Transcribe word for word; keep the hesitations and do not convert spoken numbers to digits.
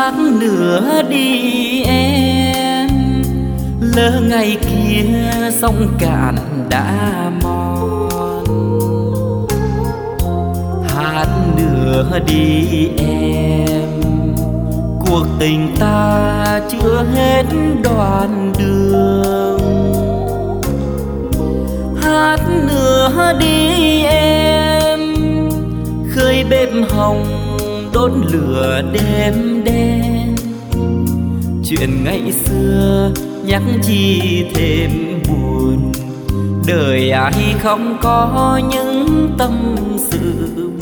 hát nữa đi em, lỡ ngày kia sông cạn đã mòn. Hát nữa đi em, cuộc tình ta chưa hết đoạn đường. Hát nữa đi em, khơi bếp hồng đốt lửa đêm đen. Chuyện ngày xưa nhắc chi thêm buồn, đời ai không có những tâm sự